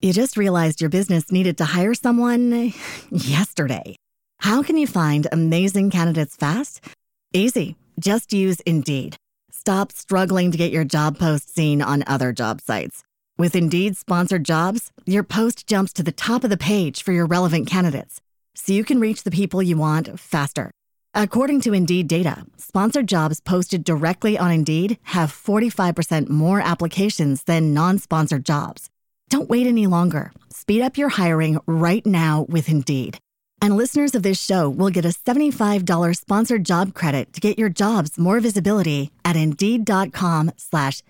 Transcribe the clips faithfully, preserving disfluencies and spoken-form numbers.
You just realized your business needed to hire someone yesterday. How can you find amazing candidates fast? Easy. Just use Indeed. Stop struggling to get your job post seen on other job sites. With Indeed sponsored jobs, your post jumps to the top of the page for your relevant candidates, so you can reach the people you want faster. According to Indeed data, sponsored jobs posted directly on Indeed have forty-five percent more applications than non-sponsored jobs. Don't wait any longer. Speed up your hiring right now with Indeed. And listeners of this show will get a seventy-five dollars sponsored job credit to get your jobs more visibility at Indeed.com slash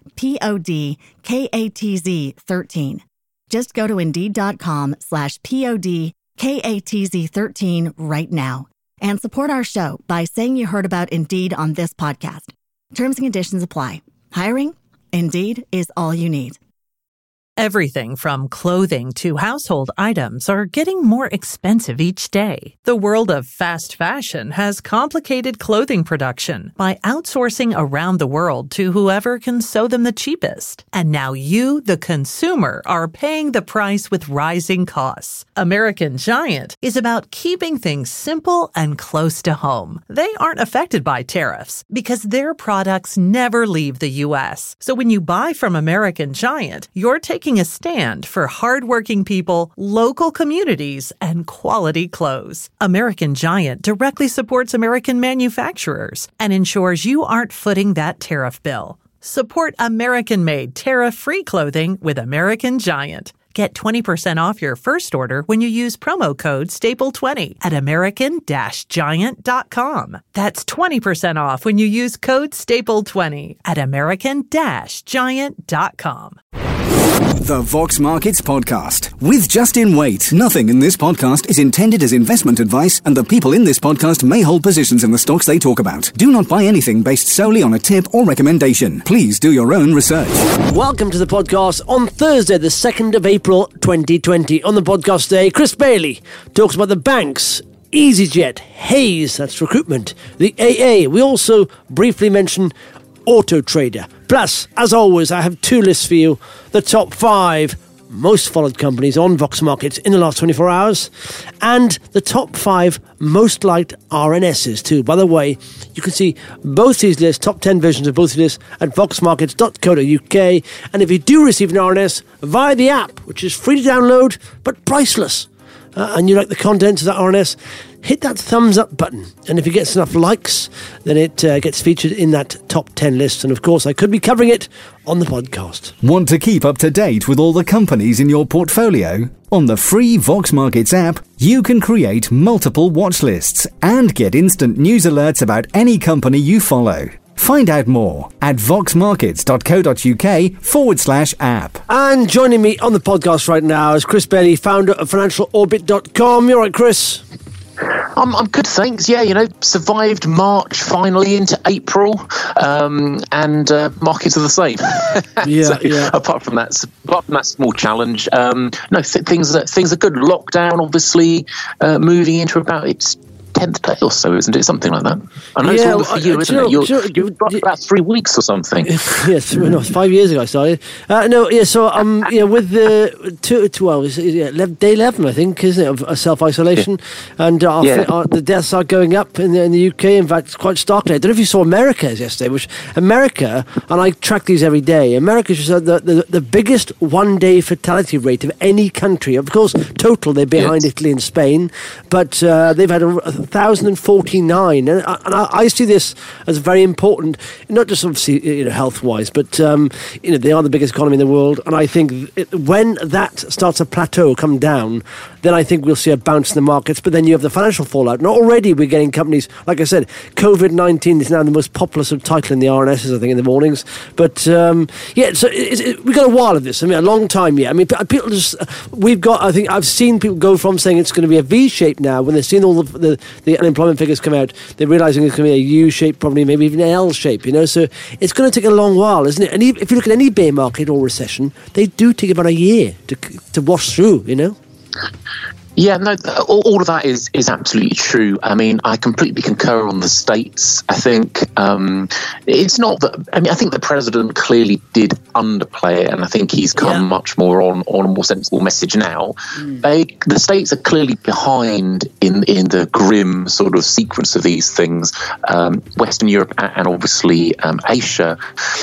P-O-D-K-A-T-Z 13. Just go to Indeed.com slash P-O-D-K-A-T-Z 13 right now and support our show by saying you heard about Indeed on this podcast. Terms and conditions apply. Hiring? Indeed is all you need. Everything from clothing to household items are getting more expensive each day. The world of fast fashion has complicated clothing production by outsourcing around the world to whoever can sew them the cheapest. And now you, the consumer, are paying the price with rising costs. American Giant is about keeping things simple and close to home. They aren't affected by tariffs because their products never leave the U S. So when you buy from American Giant, you're taking a stand for hardworking people, local communities, and quality clothes. American Giant directly supports American manufacturers and ensures you aren't footing that tariff bill. Support American-made, tariff-free clothing with American Giant. Get twenty percent off your first order when you use promo code staple twenty at American Giant dot com. That's twenty percent off when you use code staple twenty at American Giant dot com. The Vox Markets Podcast with Justin Waite. Nothing in this podcast is intended as investment advice, and the people in this podcast may hold positions in the stocks they talk about. Do not buy anything based solely on a tip or recommendation. Please do your own research. Welcome to the podcast on Thursday, the second of April, twenty twenty. On the podcast today, Chris Bailey talks about the banks, EasyJet, Hays, that's recruitment, the A A. We also briefly mention Auto Trader. Plus, as always, I have two lists for you. The top five most followed companies on Vox Markets in the last twenty-four hours, and the top five most liked R N Ss too. By the way, you can see both these lists, top ten versions of both these lists, at vox markets dot co dot U K. And if you do receive an R N S via the app, which is free to download but priceless, uh, and you like the contents of that R N S, hit that thumbs up button. And if it gets enough likes, then it uh, gets featured in that top ten list. And of course, I could be covering it on the podcast. Want to keep up to date with all the companies in your portfolio? On the free Vox Markets app, you can create multiple watch lists and get instant news alerts about any company you follow. Find out more at vox markets dot co dot U K forward slash app. And joining me on the podcast right now is Chris Bailey, founder of financial orbit dot com. You're right, Chris? I'm, I'm good, thanks. Yeah, you know, survived March finally into April, um, and uh, markets are the same. Yeah, so, yeah. Apart from that, apart from that small challenge, um, no, th- things are, things are good. Lockdown, obviously, uh, moving into about its tenth day or so, isn't it? Something like that. I know Yeah, it's longer for you, uh, isn't sure, it? You're, sure, you've got about three weeks or something. Yes, no, it's five years ago I started. Uh, no, yeah, so um, yeah, with the two, two hours, yeah, day eleven, I think, isn't it, of uh, self-isolation, yeah. and uh, yeah. uh, the deaths are going up in the, in the U K. In fact, quite starkly. I don't know if you saw America's yesterday, which America, and I track these every day. America's just the, the the biggest one-day fatality rate of any country. Of course, total they're behind yes. Italy and Spain, but uh, they've had a, a thousand and forty-nine, and, I, and I, I see this as very important, not just obviously you know health-wise, but um, you know they are the biggest economy in the world, and I think it, when that starts to plateau, come down, then I think we'll see a bounce in the markets. But then you have the financial fallout, and already we're getting companies, like I said, COVID nineteen is now the most popular subtitle in the R N Ss, I think, in the mornings. But um, yeah, so it, it, we've got a while of this. I mean, a long time yet. I mean, people just we've got. I think I've seen people go from saying it's going to be a V shape now when they've seen all the the, the unemployment figures come out. They're realising it's going to be a U shape, probably maybe even an L shape. You know, so it's going to take a long while, isn't it? And if you look at any bear market or recession, they do take about a year to to wash through. You know. Yeah, no, all, all of that is, is absolutely true. I mean, I completely concur on the States. I think um, it's not that, I mean, I think the president clearly did underplay it, and I think he's come yeah. much more on, on a more sensible message now. Mm. They, the States are clearly behind in, in the grim sort of sequence of these things, um, Western Europe and obviously um, Asia.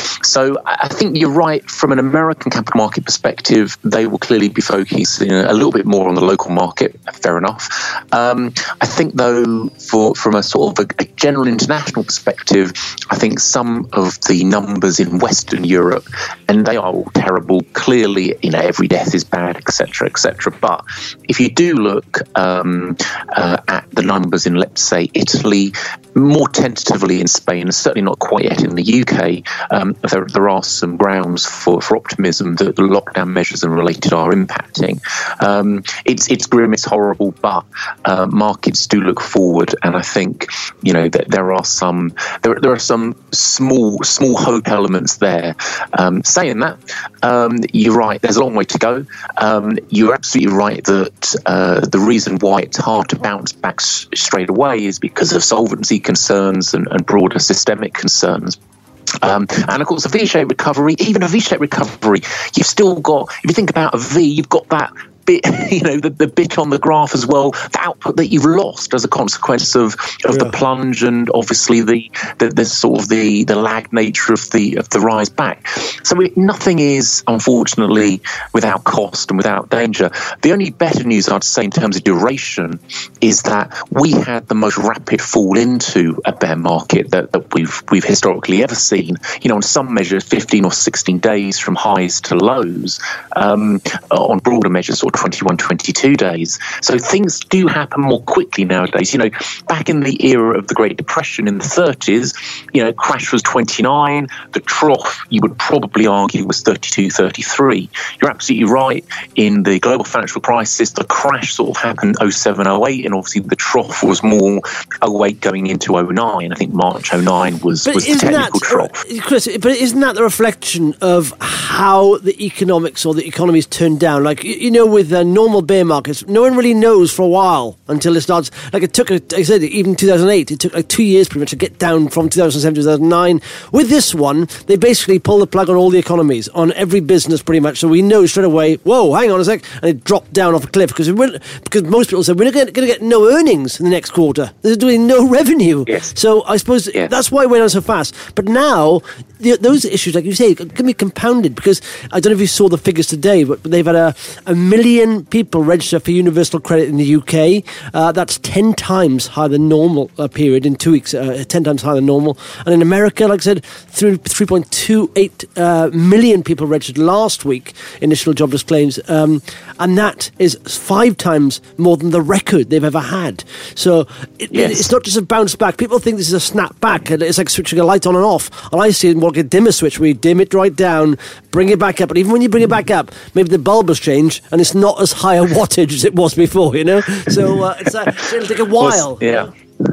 So I think you're right, from an American capital market perspective, they will clearly be focusing a little bit more on the local market. Fair enough. Um, I think, though, for from a sort of a, a general international perspective, I think some of the numbers in Western Europe, and they are all terrible. Clearly, you know, every death is bad, et cetera, et cetera. But if you do look um, uh, at the numbers in, let's say, Italy, more tentatively in Spain, and certainly not quite yet in the U K, um, there, there are some grounds for, for optimism that the lockdown measures and related are impacting. Um, it's it's grim. It's horrible, but uh, markets do look forward, and I think you know that there are some there, there are some small small hope elements there. Um, saying that, um, you're right. There's a long way to go. Um, you're absolutely right that uh, the reason why it's hard to bounce back s- straight away is because of solvency concerns and, and broader systemic concerns. Um, and of course, a V-shaped recovery, even a V-shaped recovery, you've still got. If you think about a V, you've got that. Bit, you know, the, the bit on the graph as well, the output that you've lost as a consequence of, of yeah. the plunge, and obviously the, the the sort of the the lag nature of the of the rise back. So it, nothing is unfortunately without cost and without danger. The only better news I'd say in terms of duration is that we had the most rapid fall into a bear market that, that we've we've historically ever seen. You know, on some measures, fifteen or sixteen days from highs to lows. Um, on broader measures, sort of twenty-one, twenty-two days. So things do happen more quickly nowadays. You know, back in the era of the Great Depression in the thirties, you know, crash was twenty-nine. The trough, you would probably argue, was thirty-two, thirty-three. You're absolutely right. In the global financial crisis, the crash sort of happened oh seven, oh eight, and obviously the trough was more oh eight going into oh nine. I think March oh nine was, was the technical that, trough. Chris, but isn't that the reflection of how the economics or the economy's turned down? Like, you know, with the normal bear markets, no one really knows for a while until it starts. Like it took, like I said, even two thousand eight, it took like two years pretty much to get down from two thousand seven to two thousand nine. With this one, they basically pull the plug on all the economies, on every business pretty much. So we know straight away, whoa, hang on a sec, and it dropped down off a cliff because because most people said we're going to get no earnings in the next quarter. There's doing no revenue. Yes. So I suppose yeah. that's why it went on so fast. But now the, those issues, like you say, can be compounded because I don't know if you saw the figures today, but they've had a, a million people register for universal credit in the U K. Uh, that's ten times higher than normal uh, period in two weeks, uh, ten times higher than normal. And in America, like I said, three point two eight uh, million people registered last week, initial jobless claims. Um, and that is five times more than the record they've ever had. So it, yes. it's not just a bounce back. People think this is a snap back, and it's like switching a light on and off. And I see it more like a dimmer switch where you dim it right down, bring it back up. But even when you bring it back up, maybe the bulb has changed, and it's not as high a wattage as it was before, you know? So uh, it's, uh, it'll take a while. Yeah.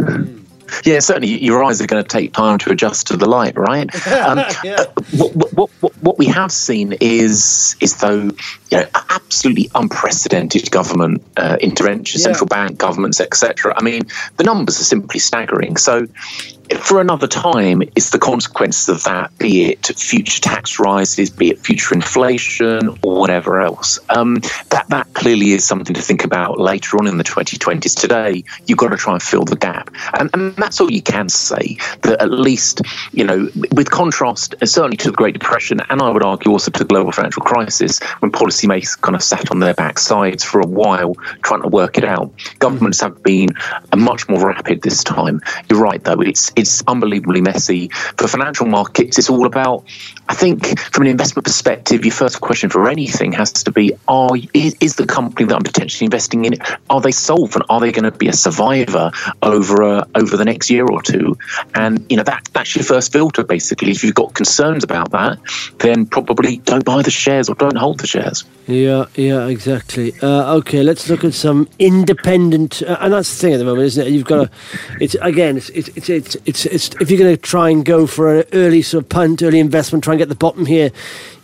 Yeah, certainly your eyes are going to take time to adjust to the light, right? Um, yeah. uh, what, what, what, what we have seen is, is though, you know, absolutely unprecedented government uh, intervention, yeah. central bank governments, et cetera. I mean, the numbers are simply staggering. So for another time, it's the consequences of that, be it future tax rises, be it future inflation, or whatever else. Um, that that clearly is something to think about later on in the twenty twenties. Today, you've got to try and fill the gap. And, and that's all you can say, that at least, you know, with contrast, certainly to the Great Depression, and I would argue also to the global financial crisis, when policymakers kind of sat on their backsides for a while trying to work it out. Governments have been much more rapid this time. You're right, though, it's It's unbelievably messy. For financial markets, it's all about, I think, from an investment perspective, your first question for anything has to be, are, is, is the company that I'm potentially investing in, are they solvent? Are they going to be a survivor over a, over the next year or two? And, you know, that that's your first filter, basically. If you've got concerns about that, then probably don't buy the shares or don't hold the shares. Yeah, yeah, exactly. Uh, okay, let's look at some independent, uh, and that's the thing at the moment, isn't it? You've got to, it's, again, it's, it's, it's, it's It's, it's if you're going to try and go for an early sort of punt, early investment, try and get the bottom here,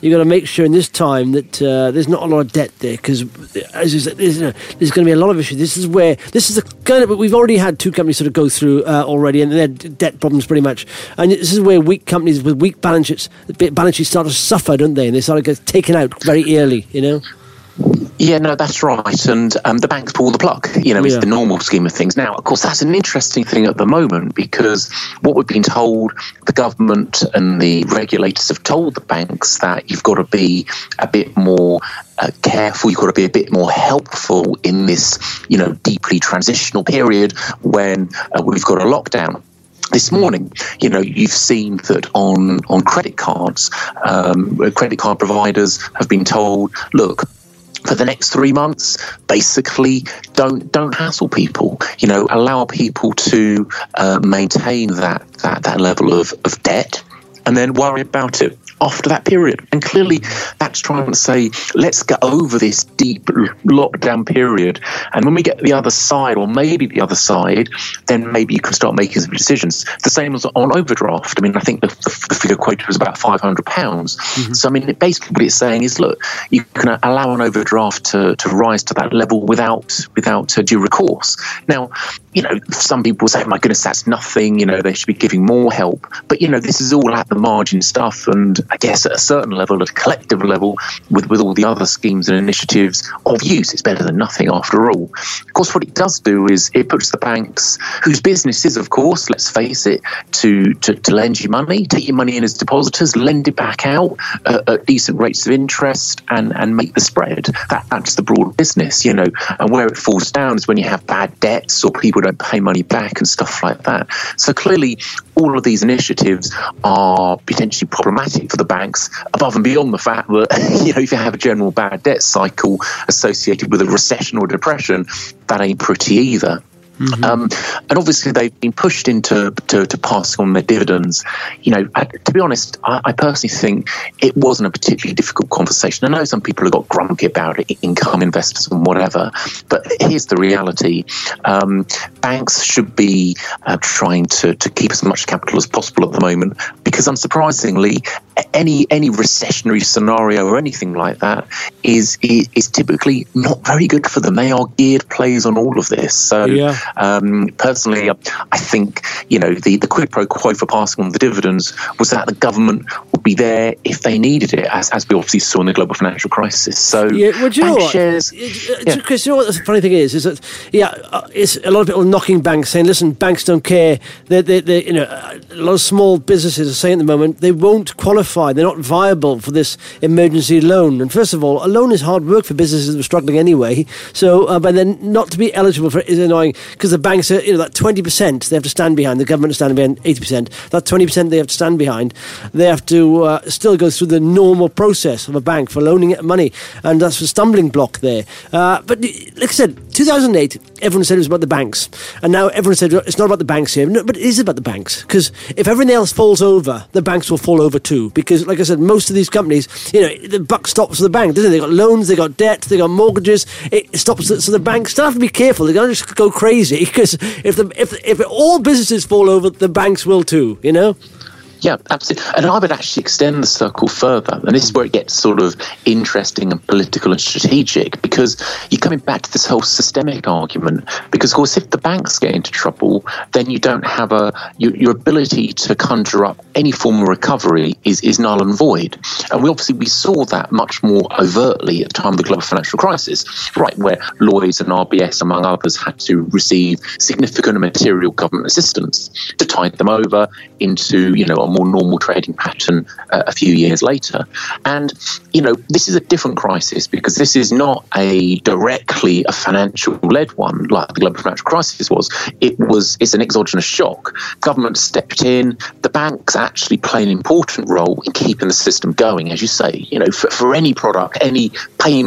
you've got to make sure in this time that uh, there's not a lot of debt there, because as you said, there's, you know, there's going to be a lot of issues. This is where this is the kind of we've already had two companies sort of go through uh, already, and their debt problems pretty much. And this is where weak companies with weak balance sheets, balance sheets start to suffer, don't they? And they start to get taken out very early, you know. Yeah, no, that's right. And um, the banks pull the plug, you know, it's Yeah. the normal scheme of things. Now, of course, that's an interesting thing at the moment, because what we've been told, the government and the regulators have told the banks that you've got to be a bit more uh, careful, you've got to be a bit more helpful in this, you know, deeply transitional period when uh, we've got a lockdown. This morning, you know, you've seen that on, on credit cards, um, credit card providers have been told, look, for the next three months, basically, don't don't hassle people. You know, allow people to uh, maintain that, that that level of, of debt, and then worry about it after that period. And clearly, that's trying to say, let's get over this deep lockdown period, and when we get to the other side, or maybe the other side, then maybe you can start making some decisions. The same as on overdraft. I mean, I think the, the, the figure quoted was about five hundred pounds. Mm-hmm. So, I mean, basically what it's saying is, look, you can allow an overdraft to, to rise to that level without without uh, due recourse. Now, you know, some people say, my goodness, that's nothing, you know, they should be giving more help. But, you know, this is all at the margin stuff, and I guess at a certain level, at a collective level, with, with all the other schemes and initiatives of use, it's better than nothing after all. Of course, what it does do is it puts the banks, whose business is, of course, let's face it, to, to, to lend you money, take your money in as depositors, lend it back out uh, at decent rates of interest, and, and make the spread. That, that's the broad business, you know. And where it falls down is when you have bad debts or people don't pay money back and stuff like that. So clearly, all of these initiatives are potentially problematic for the banks, above and beyond the fact that, you know, if you have a general bad debt cycle associated with a recession or depression, that ain't pretty either. Mm-hmm. Um, and obviously, they've been pushed into to, to passing on their dividends. You know, I, to be honest, I, I personally think it wasn't a particularly difficult conversation. I know some people have got grumpy about it, income investors and whatever, but here's the reality. Um, banks should be uh, trying to, to keep as much capital as possible at the moment, because unsurprisingly, any any recessionary scenario or anything like that is, is, is typically not very good for them. They are geared players on all of this. So, yeah. Um, personally, I think, you know, the, the quid pro quo for passing on the dividends was that the government would be there if they needed it, as, as we obviously saw in the global financial crisis. So, yeah, well, do you know what? shares, yeah. Chris, you know what the funny thing is? Is that, yeah, uh, it's a lot of people knocking banks, saying, listen, banks don't care. They, they, they, you know, a lot of small businesses are saying at the moment they won't qualify. They're not viable for this emergency loan. And first of all, a loan is hard work for businesses that are struggling anyway. So, uh, but then not to be eligible for it is annoying, because the banks are, you know, that twenty percent they have to stand behind, the government is standing behind eighty percent, that twenty percent they have to stand behind, they have to uh, still go through the normal process of a bank for loaning money, and that's a stumbling block there. Uh, but like I said, two thousand eight, everyone said it was about the banks, and now everyone said it's not about the banks here. No, but it is about the banks, because if everything else falls over, the banks will fall over too, because like I said, most of these companies, you know, the buck stops with the bank, doesn't it? They've got loans, they've got debt, they've got mortgages, it stops, so the banks still have to be careful. They're going to just go crazy, because if the if if all businesses fall over, the banks will too, you know. Yeah, absolutely. And I would actually extend the circle further. And this is where it gets sort of interesting and political and strategic, because you're coming back to this whole systemic argument. Because, of course, if the banks get into trouble, then you don't have a your, your ability to conjure up any form of recovery is, is null and void. And we obviously we saw that much more overtly at the time of the global financial crisis, right, where Lloyds and R B S, among others, had to receive significant and material government assistance to tide them over into, you know, a more normal trading pattern uh, a few years later. And, you know, this is a different crisis, because this is not a directly a financial-led one like the global financial crisis was. It was, it's an exogenous shock. Government stepped in. The banks actually play an important role in keeping the system going, as you say. You know, for, for any product, any payment,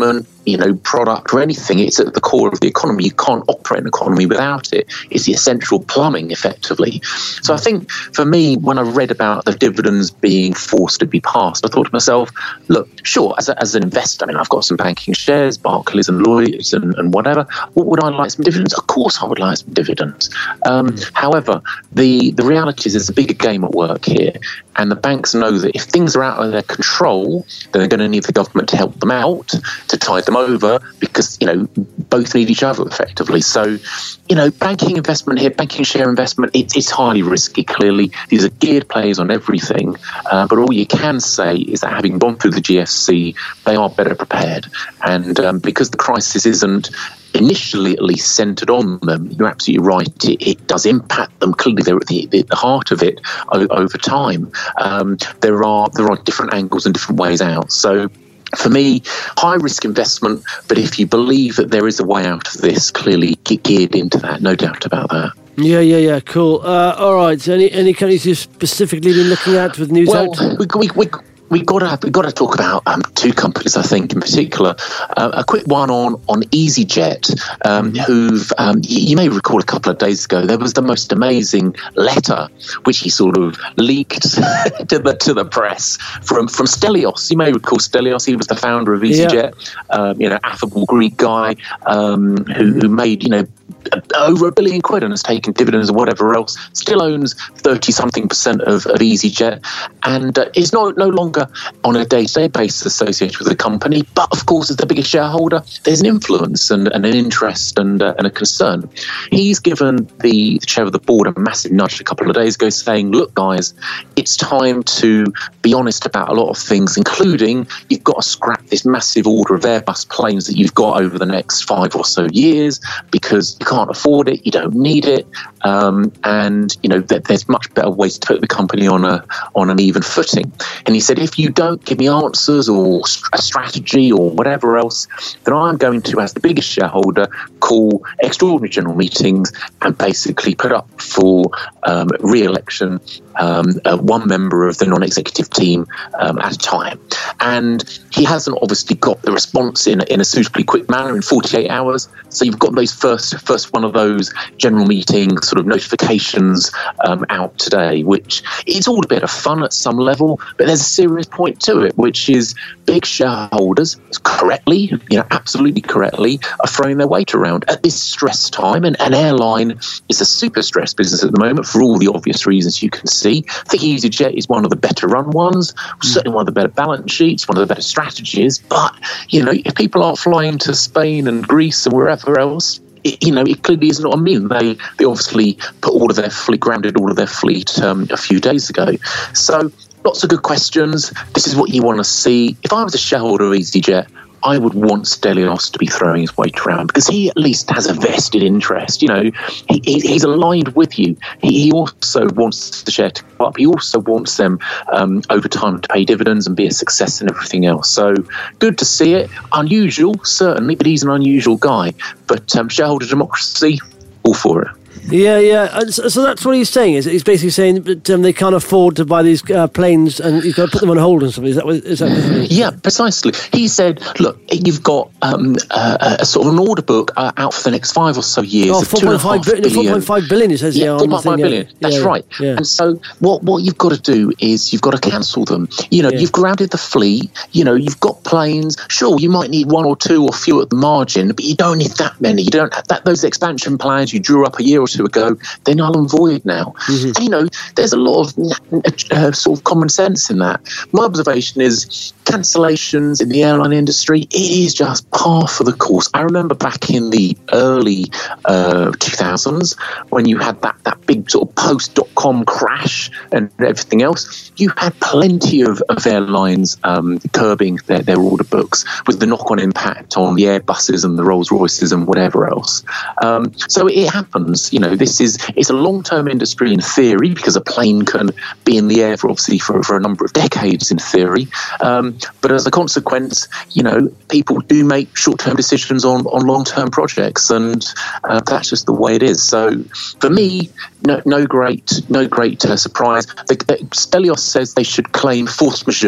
you know, product or anything. It's at the core of the economy. You can't operate an economy without it. It's the essential plumbing, effectively. So I think for me, when I read about the dividends being forced to be passed, I thought to myself, look, sure, as, a, as an investor, I mean, I've got some banking shares, Barclays and Lloyds and, and whatever. What would I like some dividends? Of course I would like some dividends. Um, mm. However, the, the reality is there's a bigger game at work here. And the banks know that if things are out of their control, then they're going to need the government to help them out, to tide them over, because, you know, both need each other effectively. So, you know, banking investment here, banking share investment, it, it's highly risky, clearly. These are geared players on everything. Uh, but all you can say is that having gone through the G F C, they are better prepared. And um, because the crisis isn't initially at least centred on them, you're absolutely right, it, it does impact them. Clearly they're at the, the, the heart of it o- over time. Um, there are there are different angles and different ways out. So for me, high risk investment, but if you believe that there is a way out of this, clearly get geared into that, no doubt about that. Yeah, yeah, yeah, cool. Uh, all right, so any, any companies you've specifically been looking at with news well, out? We, we, we, We got to we got to talk about um, two companies, I think, in particular. Uh, a quick one on on EasyJet, um, who've um, you, you may recall a couple of days ago there was the most amazing letter which he sort of leaked to the to the press from from Stelios. You may recall Stelios. He was the founder of EasyJet. Yeah. Um, you know, affable Greek guy um, who, who made you know. over a billion quid and has taken dividends or whatever else, still owns thirty something percent of, of EasyJet, and uh, is no, no longer on a day-to-day basis associated with the company. But of course, as the biggest shareholder, there's an influence and, and an interest and, uh, and a concern. He's given the, the chair of the board a massive nudge a couple of days ago saying, look, guys, it's time to be honest about a lot of things, including you've got to scrap this massive order of Airbus planes that you've got over the next five or so years because you can't afford it, you don't need it, um, and you know that there's much better ways to put the company on a on an even footing. And he said, if you don't give me answers or a strategy or whatever else, then I'm going to, as the biggest shareholder, call extraordinary general meetings and basically put up for um, re-election um, uh, one member of the non-executive team um, at a time. And he hasn't obviously got the response in in a suitably quick manner in forty-eight hours. So you've got those first first one of those general meeting sort of notifications um, out today, which it's all a bit of fun at some level, but there's a serious point to it, which is big shareholders correctly, you know, absolutely correctly, are throwing their weight around at this stress time. And an airline is a super stressed business at the moment for all the obvious reasons you can see. I think EasyJet is one of the better run ones, certainly one of the better balance sheets, one of the better strategies. But, you know, if people aren't flying to Spain and Greece and wherever else, It, you know, it clearly is not immune. They they obviously put all of their fleet, grounded all of their fleet um, a few days ago. So lots of good questions. This is what you want to see. If I was a shareholder of EasyJet, I would want Stelios to be throwing his weight around because he at least has a vested interest. You know, he, he, he's aligned with you. He, he also wants the share to go up. He also wants them um, over time to pay dividends and be a success and everything else. So good to see it. Unusual, certainly, but he's an unusual guy. But um, shareholder democracy, all for it. Yeah, yeah. And so, so that's what he's saying. Is he's basically saying that um, they can't afford to buy these uh, planes, and you've got to put them on hold and stuff. Is that what? Is that what yeah, precisely. He said, "Look, you've got um, a, a sort of an order book uh, out for the next five or so years. Oh, of four point five billion. Four point five billion. It says, yeah, four point five billion. Yeah. That's yeah, right. Yeah. And so, what what you've got to do is you've got to cancel them. You know, yeah. You've grounded the fleet. You know, you've got planes. Sure, you might need one or two or few at the margin, but you don't need that many. You don't have that. Those expansion plans you drew up a year or two ago, they're null and void now. Mm-hmm. And, you know, there's a lot of uh, sort of common sense in that. My observation is cancellations in the airline industry, it is just par for the course. I remember back in the early uh, two thousands when you had that, that big sort of post-dot-com crash and everything else, you had plenty of, of airlines um, curbing their, their order books with the knock-on impact on the Airbuses and the Rolls-Royces and whatever else. Um, so it happens. You know, this is it's a long-term industry in theory because a plane can be in the air for obviously for, for a number of decades in theory. Um, but as a consequence, you know, people do make short-term decisions on, on long-term projects, and uh, that's just the way it is. So for me, no, no great, no great uh, surprise. The, the, Stelios says they should claim force majeure,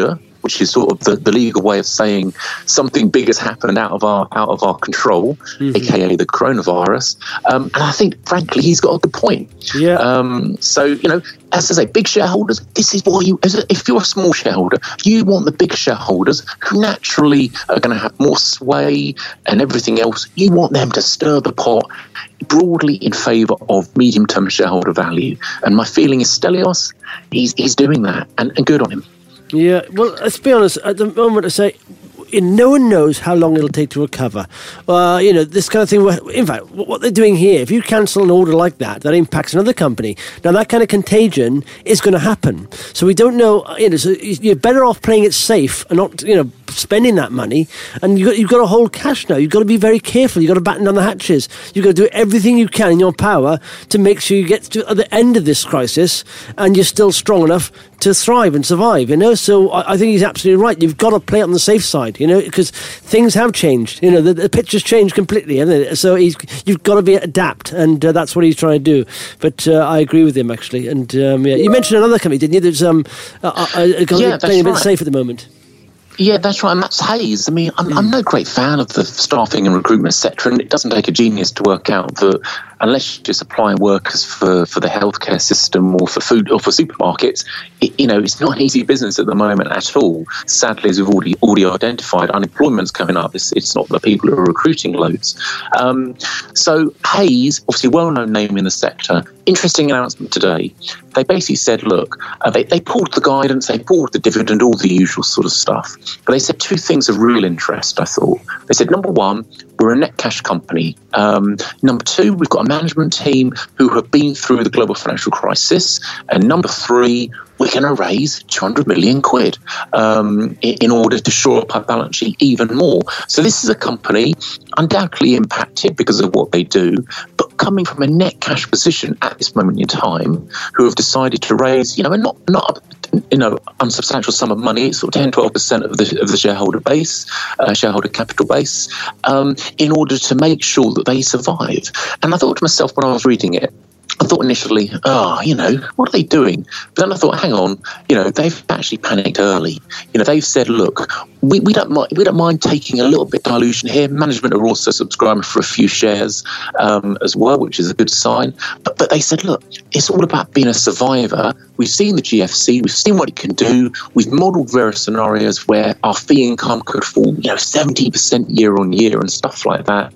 which is sort of the, the legal way of saying something big has happened out of our out of our control, mm-hmm. aka the coronavirus. Um, and I think, frankly, he's got a good point. Yeah. Um, so, you know, as I say, big shareholders, this is what you, as a, if you're a small shareholder, you want the big shareholders who naturally are going to have more sway and everything else. You want them to stir the pot broadly in favour of medium-term shareholder value. And my feeling is Stelios, he's, he's doing that, and, and good on him. Yeah, well, let's be honest, at the moment I say, no one knows how long it'll take to recover. Uh, you know, this kind of thing. In fact, what they're doing here, if you cancel an order like that, that impacts another company. Now, that kind of contagion is going to happen. So we don't know, you know, so you're better off playing it safe and not, you know, spending that money. And you've got, you've got to hold cash now. You've got to be very careful. You've got to batten down the hatches. You've got to do everything you can in your power to make sure you get to the end of this crisis and you're still strong enough to thrive and survive, you know. So I, I think he's absolutely right. You've got to play it on the safe side, you know, because things have changed. You know, the, the picture's changed completely, haven't it? So he's, you've got to be adapt, and uh, that's what he's trying to do. But uh, I agree with him, actually. And um, yeah, you mentioned another company, didn't you? There's um, uh, uh, yeah, playing a bit right. safe at the moment. Yeah, that's right, and that's Hays. I mean, I'm, mm. I'm no great fan of the staffing and recruitment sector, and it doesn't take a genius to work out that unless you're supplying workers for, for the healthcare system or for food or for supermarkets, it, you know, it's not an easy business at the moment at all. Sadly, as we've already already identified, unemployment's coming up. It's, it's not that people are recruiting loads. Um, so Hays, obviously a well-known name in the sector, interesting announcement today. They basically said, look, uh, they, they pulled the guidance, they pulled the dividend, all the usual sort of stuff. But they said two things of real interest, I thought. They said, number one, we're a net cash company. Um, number two, we've got a management team who have been through the global financial crisis. And number three, we're going to raise two hundred million quid um, in, in order to shore up our balance sheet even more. So this is a company undoubtedly impacted because of what they do, but coming from a net cash position at this moment in time, who have decided to raise, you know, not not you know, unsubstantial sum of money, sort of ten, twelve percent of the of the shareholder base, uh, shareholder capital base, um, in order to make sure that they survive. And I thought to myself when I was reading it, I thought initially, oh, you know, what are they doing? But then I thought, hang on, you know, they've actually panicked early. You know, they've said, look, we, we don't mind, we don't mind taking a little bit dilution here. Management are also subscribing for a few shares um, as well, which is a good sign. But but they said, look, it's all about being a survivor. We've seen the G F C, we've seen what it can do. We've modelled various scenarios where our fee income could fall, you know, seventy percent year on year and stuff like that.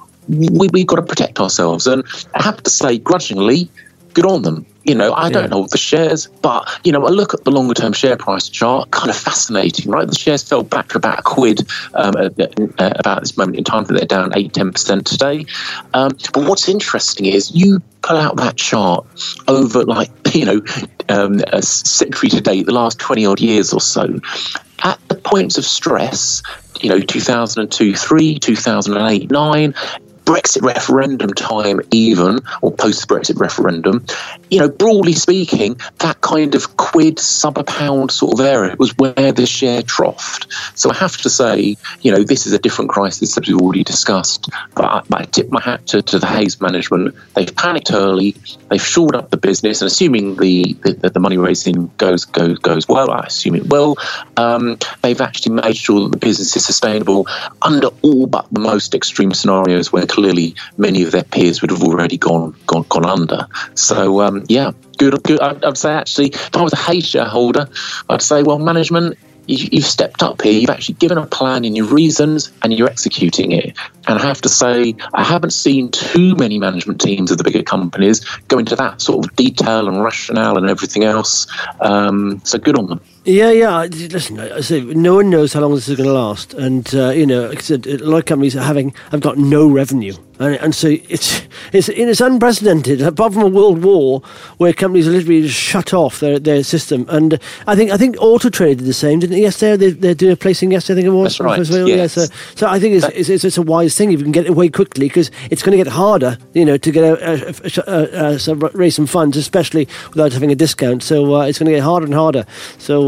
We, we've got to protect ourselves. And I have to say, grudgingly, good on them. You know, I don't yeah. hold the shares, but, you know, I look at the longer term share price chart, kind of fascinating, right? The shares fell back to about a quid um, at, at about this moment in time, that they're down eight, ten percent today. Um, but what's interesting is you pull out that chart over, like, you know, um, a century to date, the last twenty odd years or so, at the points of stress, you know, two thousand two, three, two thousand eight, nine, Brexit referendum time even, or post-Brexit referendum, you know, broadly speaking, that kind of quid, sub a pound sort of area was where the share troughed. So I have to say, you know, this is a different crisis that we've already discussed, but I, I tip my hat to, to the Hays management. They've panicked early, they've shored up the business, and assuming the, the, the money raising goes, goes, goes well, I assume it will, um, they've actually made sure that the business is sustainable under all but the most extreme scenarios where clearly many of their peers would have already gone gone, gone under. So, um, yeah, good. good. I'd, I'd say, actually, if I was a Hays shareholder, I'd say, well, management, you, you've stepped up here. You've actually given a plan and your reasons, and you're executing it. And I have to say, I haven't seen too many management teams of the bigger companies go into that sort of detail and rationale and everything else. Um, so good on them. Yeah, yeah. Listen, I say no one knows how long this is going to last, and uh, you know, like I said, a lot of companies are having have got no revenue, and, and so it's it's it's unprecedented. Apart from a world war where companies are literally just shut off their, their system, and I think I think Auto Trader did the same, didn't they? Yesterday, they they're doing a placing yesterday. I think it was. That's right. Well. Yes. Yeah, so, so I think it's, it's it's it's a wise thing if you can get away quickly, because it's going to get harder, you know, to get a, a, a, a, a, a raise some funds, especially without having a discount. So uh, it's going to get harder and harder. So.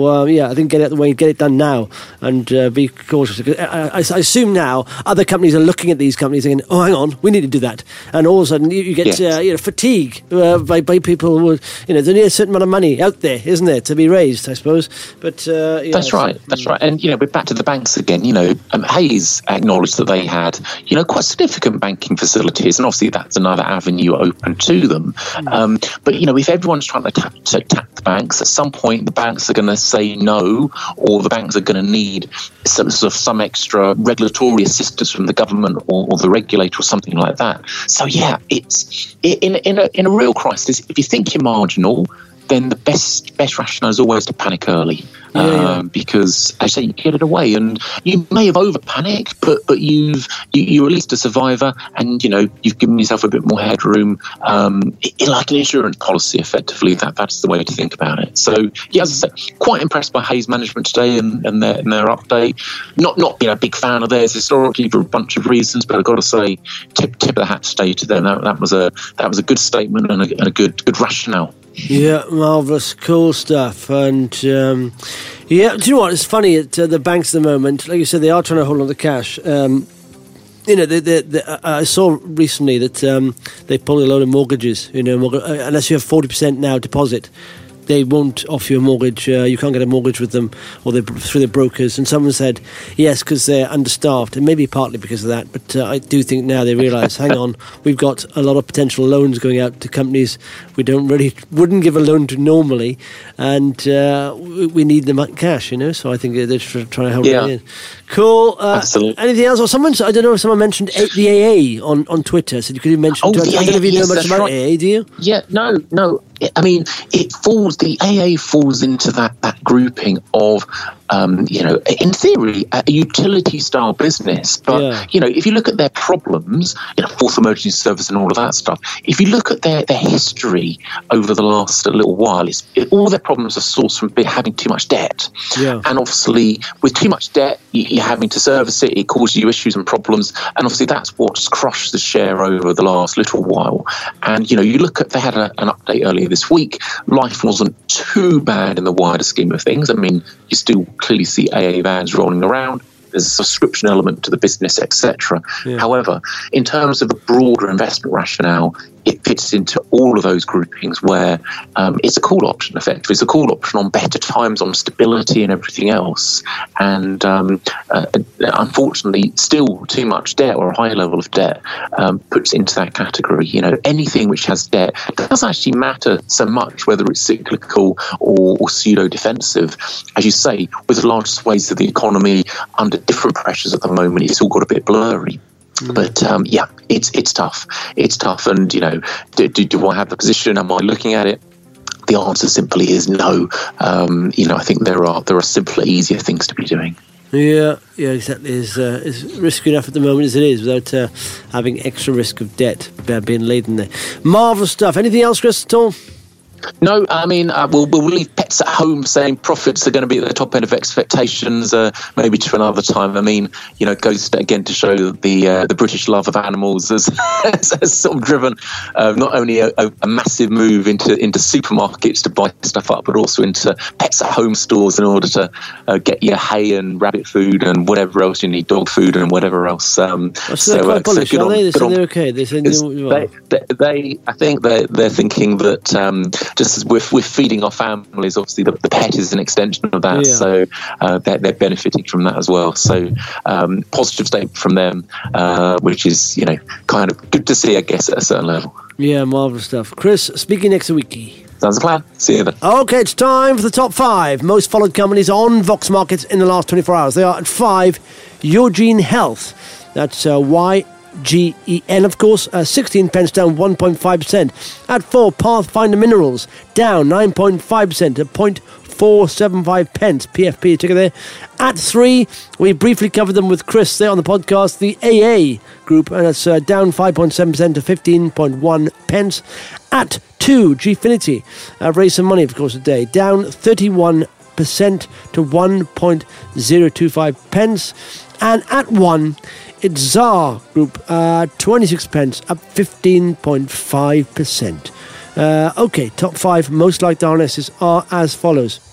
um, yeah, I think get it out the way, get it done now, and uh, be cautious. I, I, I assume now other companies are looking at these companies thinking, oh, hang on, we need to do that. And all of a sudden you, you get yes. uh, you know, fatigue uh, by, by people who, you know, there's only a certain amount of money out there, isn't there, to be raised, I suppose. But uh, yeah, That's right, that's right. And, you know, we're back to the banks again. You know, um, Hayes acknowledged that they had, you know, quite significant banking facilities, and obviously that's another avenue open to them. Mm. Um, but, you know, if everyone's trying to tap, to tap the banks, at some point the banks are going to say no, or the banks are going to need some sort of some extra regulatory assistance from the government or, or the regulator or something like that. So, yeah, it's in, in, a, in a real crisis, if you think you're marginal, then the best best rationale is always to panic early. Yeah, um, yeah. Because, as I say, you get it away, and you may have over panicked, but but you've you, you're at least a survivor, and you know you've given yourself a bit more headroom, um, it, like an insurance policy, effectively. That that's the way to think about it. So, yeah, as I say, quite impressed by Hayes management today and, and their and their update. Not not you know a big fan of theirs historically for a bunch of reasons, but I've got to say, tip tip of the hat today to them. That, that was a that was a good statement and a, and a good good rationale. Yeah, marvellous, cool stuff. And um, yeah, do you know what? It's funny at uh, the banks at the moment. Like you said, they are trying to hold on to cash. Um, you know, they, they, they, I saw recently that um, they pulled a load of mortgages. You know, mortgage, uh, unless you have forty percent now deposit, they won't offer you a mortgage. Uh, you can't get a mortgage with them, or they through their brokers. And someone said, yes, because they're understaffed, and maybe partly because of that. But uh, I do think now they realise, hang on, we've got a lot of potential loans going out to companies we don't really wouldn't give a loan to normally, and uh, we need them at cash. You know, so I think they're trying to help yeah. it in. Cool. Uh, Absolutely. Anything else? Or someone, I don't know if someone mentioned a- the A A on, on Twitter. So you could you mention? Oh, to, the I don't know if you yes, know much about right. A A. Do you? Yeah. No. No. I mean, it falls. The A A falls into that that grouping of, um, you know, in theory, a utility-style business. But Yeah. you know, if you look at their problems, you know, fourth emergency service and all of that stuff. If you look at their, their history over the last little while, it's, it, all their problems are sourced from having too much debt. Yeah. And obviously, with too much debt, you, you're having to service it. It causes you issues and problems. And obviously, that's what's crushed the share over the last little while. And you know, you look at they had a, an update earlier this week. Life wasn't too bad in the wider scheme of things. I mean, you still clearly see A A vans rolling around. There's a subscription element to the business, et cetera. Yeah. However, in terms of the broader investment rationale, it fits into all of those groupings where um, it's a call option, effectively. It's a call option on better times, on stability and everything else. And um, uh, unfortunately, still too much debt or a high level of debt um, puts into that category. You know, anything which has debt doesn't actually matter so much whether it's cyclical or, or pseudo-defensive. As you say, with large swathes of the economy under different pressures at the moment, it's all got a bit blurry. Mm. But um, yeah, it's it's tough. It's tough, and you know, do, do, do I have the position? Am I looking at it? The answer simply is no. Um, you know, I think there are there are simpler, easier things to be doing. Yeah, yeah, exactly. It's, uh, it's risky enough at the moment as it is, without uh, having extra risk of debt uh, being laid in there. Marvellous stuff. Anything else, Chris, at all? No, I mean, uh, we'll, we'll leave Pets at Home saying profits are going to be at the top end of expectations, uh, maybe to another time. I mean, you know, it goes to, again to show that the uh, the British love of animals has, has, has sort of driven uh, not only a, a, a massive move into, into supermarkets to buy stuff up, but also into Pets at Home stores in order to uh, get your hay and rabbit food and whatever else you need, dog food and whatever else. Um, oh, so they're quite bullish, aren't they? They say they're okay. They say they, they, they, I think they're, they're thinking that um, just as we're, we're feeding our families, obviously the, the pet is an extension of that, yeah. so uh, they're, they're benefiting from that as well. So um, positive statement from them, uh, which is, you know, kind of good to see, I guess, at a certain level. Yeah, marvellous stuff. Chris, speaking next week. Sounds a plan. See you then. Okay, it's time for the top five most followed companies on Vox Markets in the last twenty-four hours. They are at five, Yourgene Health. That's uh, Y G E N, of course, uh, sixteen pence, down one point five percent. At four, Pathfinder Minerals, down nine point five percent to zero point four seven five pence. P F P ticker there. At three, we briefly covered them with Chris there on the podcast, the A A Group, and it's uh, down five point seven percent to fifteen point one pence. At two, Gfinity, uh, raised some money, of course, today, down thirty-one percent to one point zero two five pence. And at one, it's Zar Group, uh, twenty-six pence, up fifteen point five percent. Uh, okay, top five most liked R N Ss are as follows.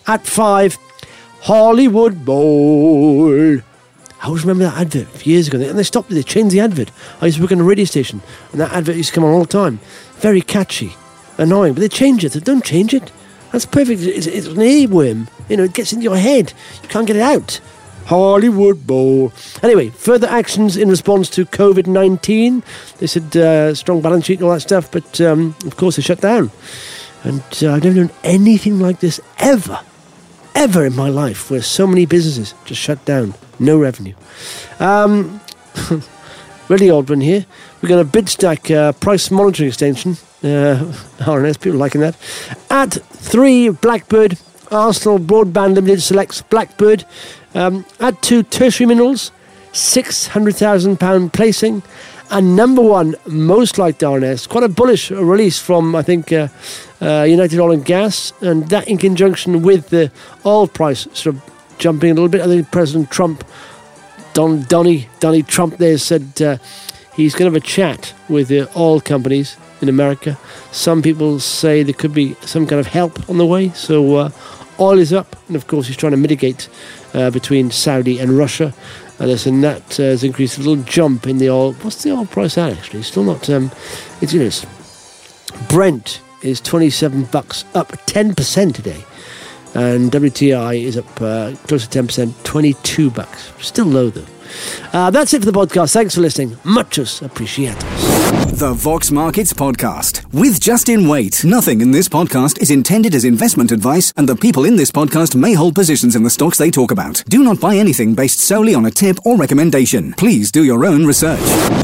At five, Hollywood Bowl. I always remember that advert years ago. And they stopped it. They changed the advert. I used to work on a radio station, and that advert used to come on all the time. Very catchy. Annoying. But they changed it. They don't change it. That's perfect. It's, it's an earworm. You know, it gets into your head. You can't get it out. Hollywood Bowl. Anyway, further actions in response to covid nineteen. They said uh, strong balance sheet and all that stuff, but um, of course they shut down. And uh, I've never known anything like this ever, ever in my life, where so many businesses just shut down. No revenue. Um, really odd one here. We're going to bid stack uh, price monitoring extension. Uh, R N S, people liking that. At three, Blackbird. Arsenal Broadband Limited selects Blackbird. Um, at two, Tertiary Minerals, six hundred thousand pounds placing. And number one, most liked R N S. Quite a bullish release from, I think, uh, uh, United Oil and Gas. And that in conjunction with the oil price sort of jumping a little bit. I think President Trump, Don Donny, Donny Trump there said uh, he's going to have a chat with the oil companies in America. Some people say there could be some kind of help on the way. So uh, oil is up. And of course, he's trying to mitigate uh, between Saudi and Russia. And and that uh, has increased a little jump in the oil. What's the oil price at actually? Still not. Um, it's, it is. Brent is twenty-seven bucks, up ten percent today. And W T I is up uh, close to ten percent, twenty-two bucks. Still low though. Uh, that's it for the podcast. Thanks for listening. Muchos appreciados. The Vox Markets Podcast with Justin Waite. Nothing in this podcast is intended as investment advice, and the people in this podcast may hold positions in the stocks they talk about. Do not buy anything based solely on a tip or recommendation. Please do your own research.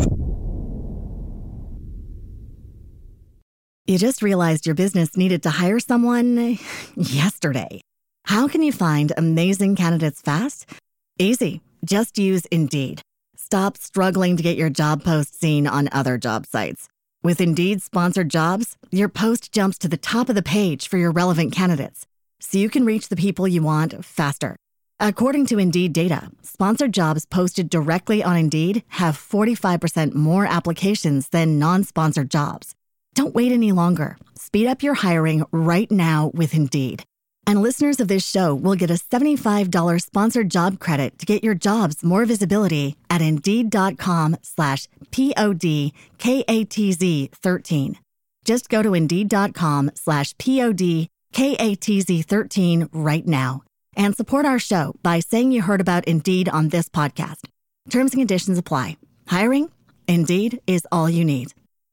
You just realized your business needed to hire someone yesterday. How can you find amazing candidates fast? Easy. Just use Indeed. Stop struggling to get your job post seen on other job sites. With Indeed sponsored jobs, your post jumps to the top of the page for your relevant candidates, so you can reach the people you want faster. According to Indeed data, sponsored jobs posted directly on Indeed have forty-five percent more applications than non-sponsored jobs. Don't wait any longer. Speed up your hiring right now with Indeed. And listeners of this show will get a seventy-five dollars sponsored job credit to get your jobs more visibility at Indeed.com slash P-O-D-K-A-T-Z 13. Just go to Indeed.com slash P-O-D-K-A-T-Z 13 right now and support our show by saying you heard about Indeed on this podcast. Terms and conditions apply. Hiring? Indeed is all you need.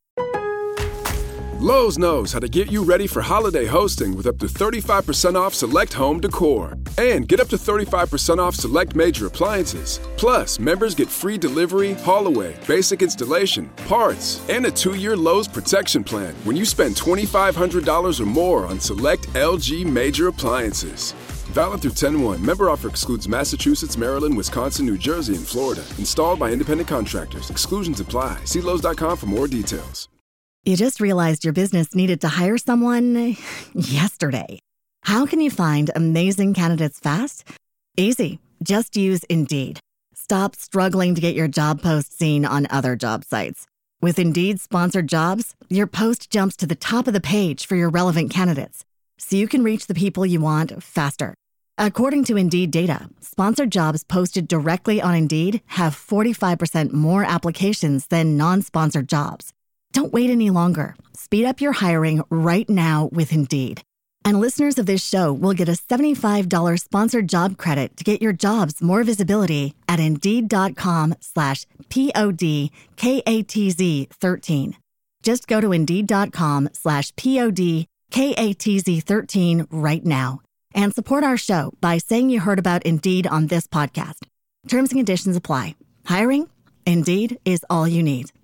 Lowe's knows how to get you ready for holiday hosting with up to thirty-five percent off select home decor. And get up to thirty-five percent off select major appliances. Plus, members get free delivery, haul away, basic installation, parts, and a two-year Lowe's protection plan when you spend twenty-five hundred dollars or more on select L G major appliances. Valid through ten one. Member offer excludes Massachusetts, Maryland, Wisconsin, New Jersey, and Florida. Installed by independent contractors. Exclusions apply. See Lowe's dot com for more details. You just realized your business needed to hire someone yesterday. How can you find amazing candidates fast? Easy. Just use Indeed. Stop struggling to get your job post seen on other job sites. With Indeed sponsored jobs, your post jumps to the top of the page for your relevant candidates, so you can reach the people you want faster. According to Indeed data, sponsored jobs posted directly on Indeed have forty-five percent more applications than non-sponsored jobs. Don't wait any longer. Speed up your hiring right now with Indeed. And listeners of this show will get a seventy-five dollars sponsored job credit to get your jobs more visibility at Indeed.com slash P-O-D-K-A-T-Z 13. Just go to Indeed.com slash P-O-D-K-A-T-Z 13 right now and support our show by saying you heard about Indeed on this podcast. Terms and conditions apply. Hiring? Indeed is all you need.